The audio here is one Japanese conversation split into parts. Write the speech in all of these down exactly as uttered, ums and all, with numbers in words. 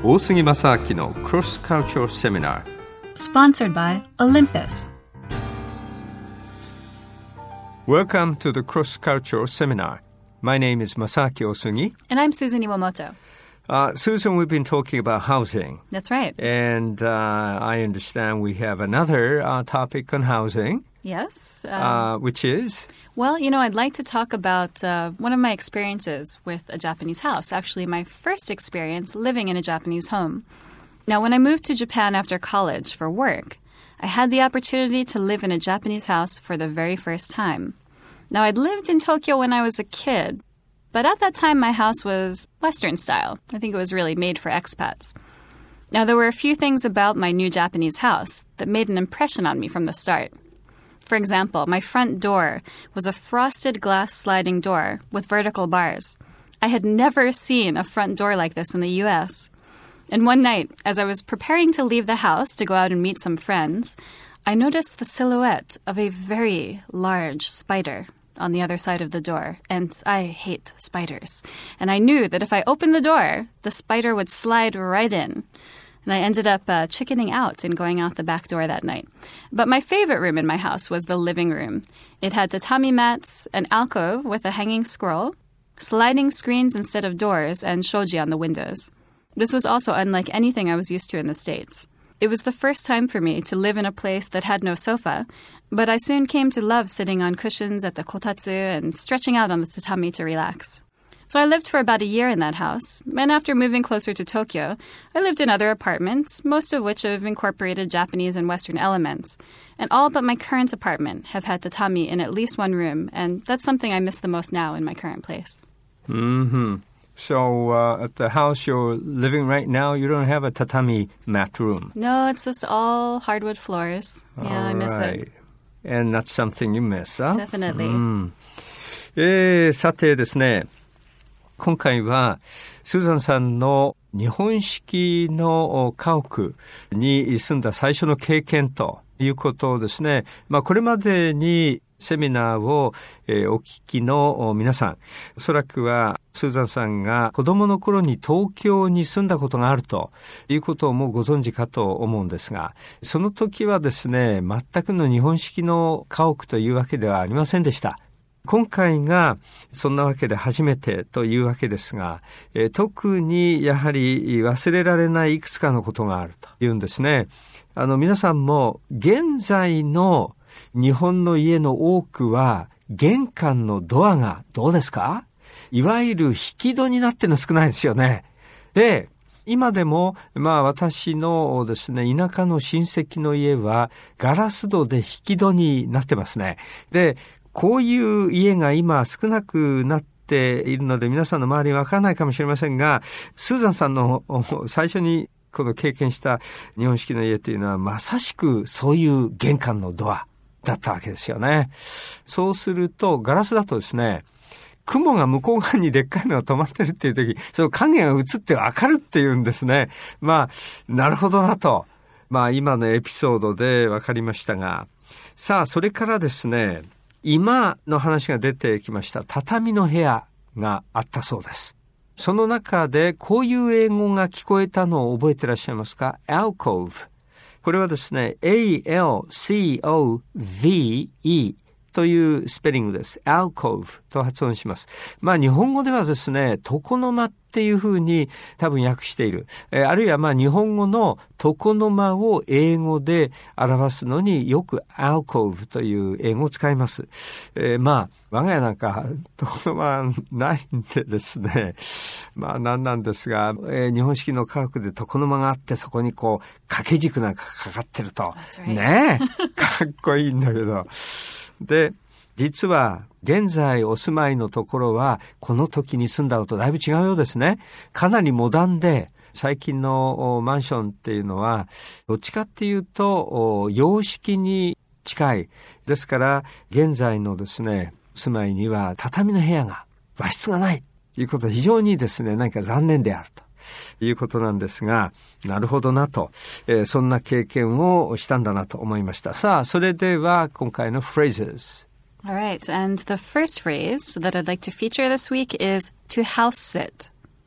大杉正明の Cross Cultural Seminar Sponsored by Olympus. Welcome to the Cross Cultural Seminar. My name is Masaaki Osugi. And I'm Susan Iwamoto. Uh, Susan, we've been talking about housing. That's right. And uh, I understand we have another uh, topic on housing. Yes. Um, uh, which is? Well, you know, I'd like to talk about uh, one of my experiences with a Japanese house. Actually, my first experience living in a Japanese home. Now, when I moved to Japan after college for work, I had the opportunity to live in a Japanese house for the very first time. Now, I'd lived in Tokyo when I was a kid, but at that time, my house was Western style. I think it was really made for expats. Now, there were a few things about my new Japanese house that made an impression on me from the start. For example, my front door was a frosted glass sliding door with vertical bars. I had never seen a front door like this in the U S. And one night, as I was preparing to leave the house to go out and meet some friends, I noticed the silhouette of a very large spider on the other side of the door, and I hate spiders. And I knew that if I opened the door, the spider would slide right in. And I ended up uh, chickening out and going out the back door that night. But my favorite room in my house was the living room. It had tatami mats, an alcove with a hanging scroll, sliding screens instead of doors, and shoji on the windows. This was also unlike anything I was used to in the States. It was the first time for me to live in a place that had no sofa, but I soon came to love sitting on cushions at the kotatsu and stretching out on the tatami to relax. So I lived for about a year in that house, and after moving closer to Tokyo, I lived in other apartments, most of which have incorporated Japanese and Western elements. And all but my current apartment have had tatami in at least one room, and that's something I miss the most now in my current place. Mm-hmm. So uh, at the house you're living right now, you don't have a tatami mat room? No, it's just all hardwood floors. Yeah, all I miss right. it. And that's something you miss, huh? Definitely. うん、えー、さてですね、今回はスーザンさんの日本式の家屋に住んだ最初の経験ということをですね、まあこれまでにセミナーを、えー、お聞きの皆さん、おそらくはスーザンさんが子供の頃に東京に住んだことがあるということをもうご存知かと思うんですが、その時はですね、全くの日本式の家屋というわけではありませんでした。今回がそんなわけで初めてというわけですが、えー、特にやはり忘れられないいくつかのことがあるというんですね。あの皆さんも現在の日本の家の多くは玄関のドアがどうですか？いわゆる引き戸になってるの少ないですよね。で、今でもまあ私のですね、田舎の親戚の家はガラス戸で引き戸になってますね。で、こういう家が今少なくなっているので皆さんの周りにわからないかもしれませんが、スーザンさんの最初にこの経験した日本式の家というのはまさしくそういう玄関のドアだったわけですよね。そうするとガラスだとですね、雲が向こう側にでっかいのが止まってるっていう時、その影が映ってわかるっていうんですね。まあ、なるほどなと。まあ今のエピソードでわかりましたが。さあ、それからですね、今の話が出てきました畳の部屋があったそうです。その中でこういう英語が聞こえたのを覚えてらっしゃいますか？ alcove。これはですね、エーエルシーオーブイイー というスペリングです。alcove と発音します。まあ日本語ではですね、床の間っていうふうに多分訳している。えー、あるいはまあ日本語の床の間を英語で表すのによく alcove という英語を使います。えー、まあ我が家なんか床の間ないんでですね、まあなんなんですが、えー、日本式の家屋で床の間があってそこにこう掛け軸なんかかかってると、right. ねえかっこいいんだけど。で、実は現在お住まいのところはこの時に住んだのとだいぶ違うようですね。かなりモダンで最近のマンションっていうのはどっちかっていうと洋式に近い。ですから現在のですね、住まいには畳の部屋が和室がないということで非常にですね、何か残念であるということなんですが、なるほどなと、えー、そんな経験をしたんだなと思いました。さあ、それでは今回の phrases。All right, and the first phrase that I'd like to feature this week is to house sit.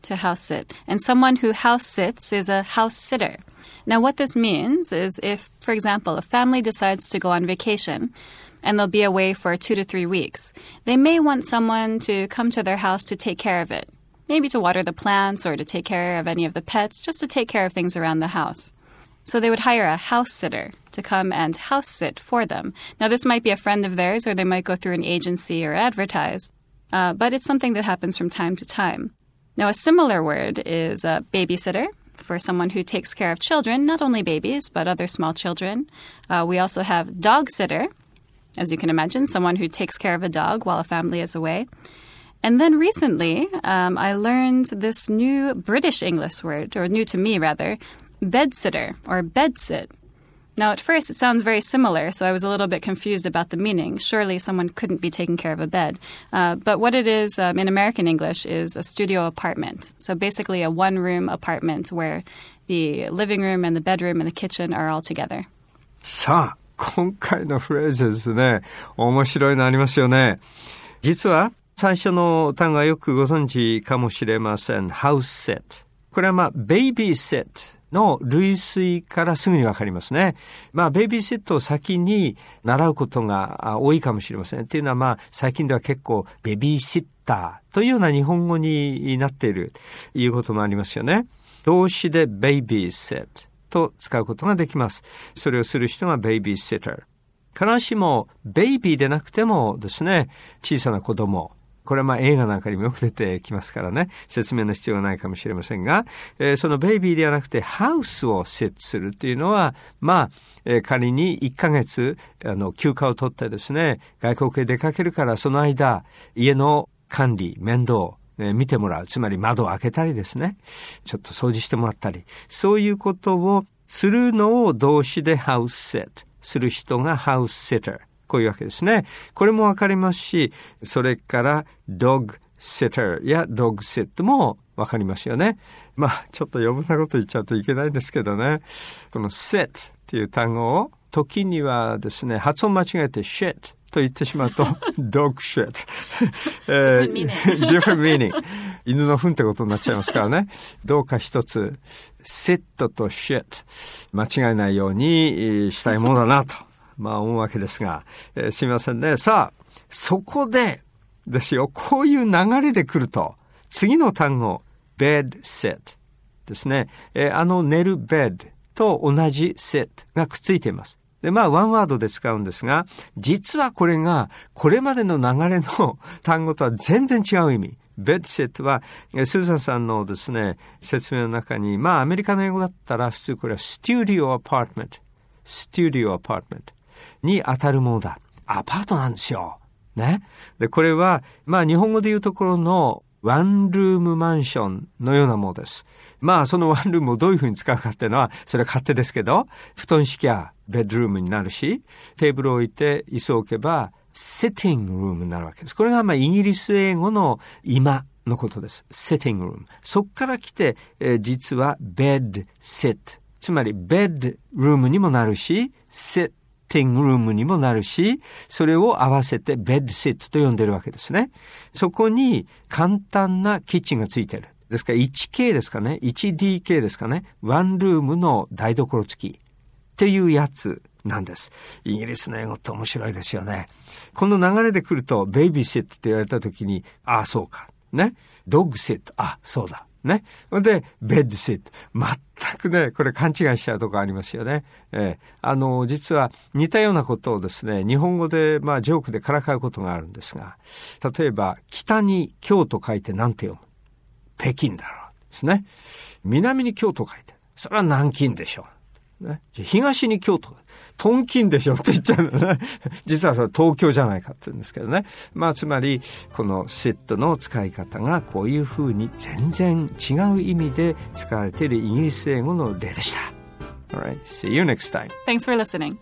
to house sit. And someone who house sits is a house sitter. Now, what this means is if, for example, a family decides to go on vacation and they'll be away for two to three weeks, they may want someone to come to their house to take care of it. Maybe to water the plants or to take care of any of the pets, just to take care of things around the house. So they would hire a house sitter to come and house sit for them. Now, this might be a friend of theirs, or they might go through an agency or advertise, uh, but it's something that happens from time to time. Now, a similar word is a babysitter for someone who takes care of children, not only babies, but other small children. Uh, we also have dog sitter, as you can imagine, someone who takes care of a dog while a family is away. And then recently, um, I learned this new British English word, or new to me rather, bedsitter or bedsit. Now, at first, it sounds very similar, so I was a little bit confused about the meaning. Surely someone couldn't be taking care of a bed. Uh, but what it is um, in American English is a studio apartment. So basically a one-room apartment where the living room and the bedroom and the kitchen are all together. さあ、今回のフレーズですね。面白いのありますよね。実は、最初の単語はよくご存知かもしれません。house sit。これはまあ、baby sitの類推からすぐにわかりますね。まあ、ベイビーシットを先に習うことが多いかもしれません。っていうのはまあ、最近では結構ベビーシッターというような日本語になっているということもありますよね。動詞でベイビーシットと使うことができます。それをする人がベイビーシッター。必ずしもベイビーでなくてもですね、小さな子供、これはまあ映画なんかにもよく出てきますからね、説明の必要がないかもしれませんが、えー、そのベイビーではなくてハウスを設置するっていうのは、まあ、えー、仮にいっかげつあの休暇を取ってですね、外国へ出かけるからその間、家の管理、面倒、えー、見てもらう。つまり窓を開けたりですね、ちょっと掃除してもらったり、そういうことをするのを動詞でハウスセットする人がハウスセッター。こういうわけですね。これもわかりますし、それからドッグシッターやドッグシットもわかりますよね。まあ、ちょっと余分なこと言っちゃうといけないんですけどね。この sit っていう単語を時にはですね、発音間違えて shit と言ってしまうとdog shit different meaning different meaning 犬の糞ってことになっちゃいますからね。どうか一つ sit と shit 間違えないようにしたいものだなとまあ思うわけですが、えー、すみませんね。さあ、そこでですよ、こういう流れで来ると、次の単語、bed sit ですね。えー、あの寝る bed と同じ sit がくっついています。で、まあ、ワンワードで使うんですが、実はこれが、これまでの流れの単語とは全然違う意味。bed sit は、スーザンさんのですね、説明の中に、まあ、アメリカの英語だったら、普通これは studio apartment。studio apartment。に当たるものだ。アパートなんですよ。ね。で、これは、まあ日本語でいうところのワンルームマンションのようなものです。まあそのワンルームをどういうふうに使うかっていうのは、それは勝手ですけど、布団敷きゃベッドルームになるし、テーブルを置いて椅子を置けば、シッティングルームになるわけです。これがまあイギリス英語の今のことです。シッティングルーム。そこから来て、えー、実はベッドシット。つまりベッドルームにもなるし、シットシッティングルームにもなるし、それを合わせてベッドシットと呼んでるわけですね。そこに簡単なキッチンがついてる。ですから ワンケー ですかね。ワンディーケー ですかね。ワンルームの台所付きっていうやつなんです。イギリスの英語って面白いですよね。この流れで来るとベイビーシットって言われた時に、ああそうか。ね。ドッグシット。あ、そうだ。ね。で、ベッドシット。全くね、これ勘違いしちゃうとこありますよね。えー、あの、実は似たようなことをですね、日本語で、まあ、ジョークでからかうことがあるんですが、例えば、北に京と書いて何て読む？北京だろう。ですね。南に京と書いて、それは南京でしょう。ね。東に京都。トンキンでしょって言っちゃうのね。実はそれ東京じゃないかって言うんですけどね。まあつまりこのシットの使い方がこういうふうに全然違う意味で使われているイギリス英語の例でした。Alright, see you next time. Thanks for listening.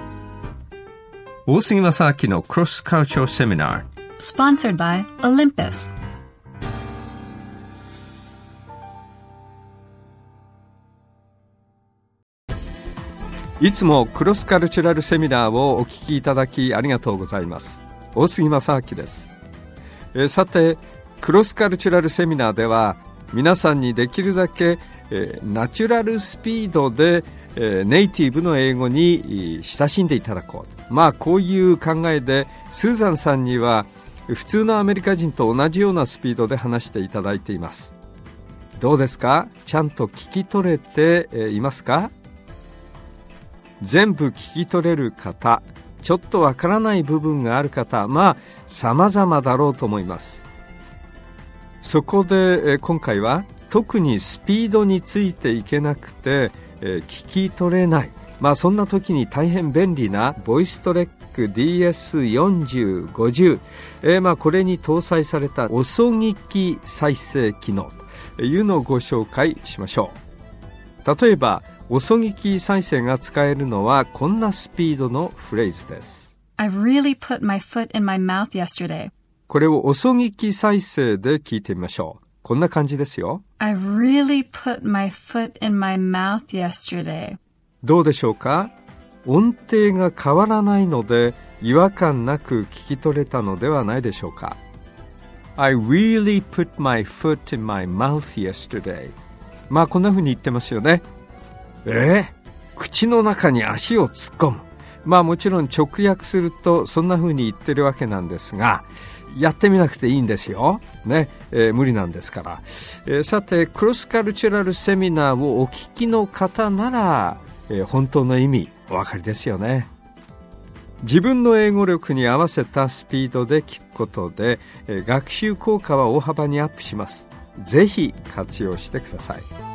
大杉正明の Cross Cultural Seminar Sponsored by Olympus. いつもクロスカルチュラルセミナーをお聞きいただきありがとうございます。大杉正明です。えー、さて、クロスカルチュラルセミナーでは皆さんにできるだけ、えー、ナチュラルスピードで、えー、ネイティブの英語に親しんでいただこう。まあこういう考えでスーザンさんには普通のアメリカ人と同じようなスピードで話していただいています。どうですか？ちゃんと聞き取れて、えー、いますか？全部聞き取れる方、ちょっとわからない部分がある方、まあ様々だろうと思います。そこで、えー、今回は特にスピードについていけなくて、えー、聞き取れない、まあそんな時に大変便利なボイストレック ディーエスよんじゅうごじゅう、えー、まあこれに搭載された遅聞き再生機能というのをご紹介しましょう。例えば遅聞き再生が使えるのはこんなスピードのフレーズです。 I've really put my foot in my mouth yesterday. これを遅聞き再生で聞いてみましょう。こんな感じですよ。 I've really put my foot in my mouth yesterday. どうでしょうか？音程が変わらないので違和感なく聞き取れたのではないでしょうか。 I really put my foot in my mouth yesterday。 まあこんな風に言ってますよね。えー、口の中に足を突っ込む。まあもちろん直訳するとそんな風に言ってるわけなんですが、やってみなくていいんですよ、ねえー、無理なんですから、えー、さてクロスカルチュラルセミナーをお聞きの方なら、えー、本当の意味お分かりですよね。自分の英語力に合わせたスピードで聞くことで、えー、学習効果は大幅にアップします。ぜひ活用してください。